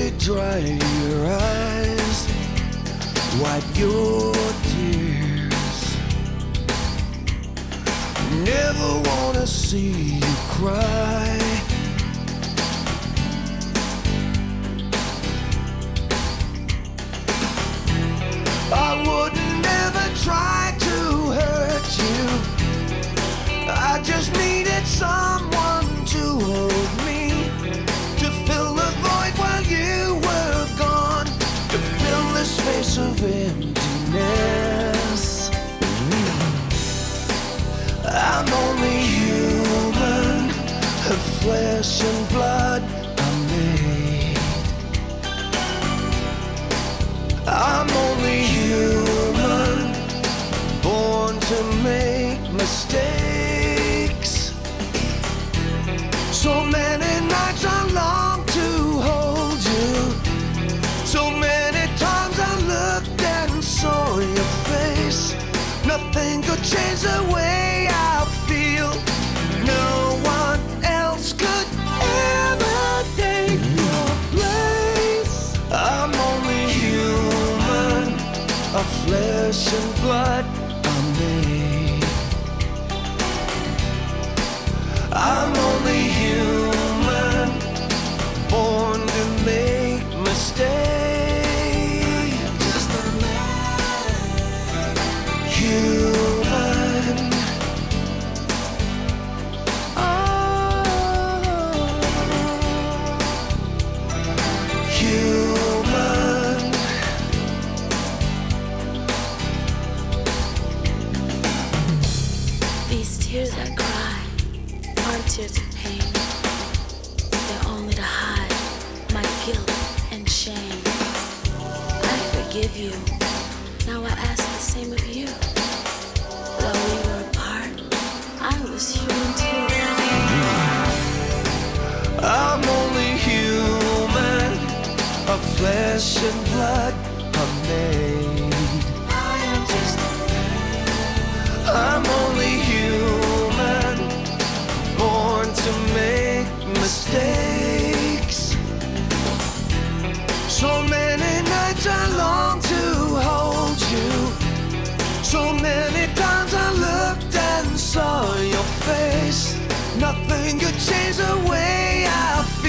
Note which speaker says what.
Speaker 1: dry your eyes, wipe your tears. Never wanna see you cry. I wouldn't ever try to hurt you. I just needed someone to hold me, to fill the void while you were gone, to fill the space of emptiness. I'm only human, of flesh and blood I'm made. I'm only human, born to make mistakes. So many nights I long to hold you. So many times I looked and saw your face. Nothing could change the way I feel. No one else could ever take your place. I'm only human, of flesh and blood I'm made. I'm only human, born to make mistakes. Just a man, human. Human.
Speaker 2: These tears I cry aren't tears of pain. They're only to hide my guilt and shame. I forgive you. Now I ask the same of you. While we were apart, I was human too.
Speaker 1: I'm only human, of flesh and blood I'm made.
Speaker 2: I am just a man.
Speaker 1: I'm only human, born to make mistakes. So many nights I long to hold you. So many times I looked and saw your face. Nothing could change the way I feel.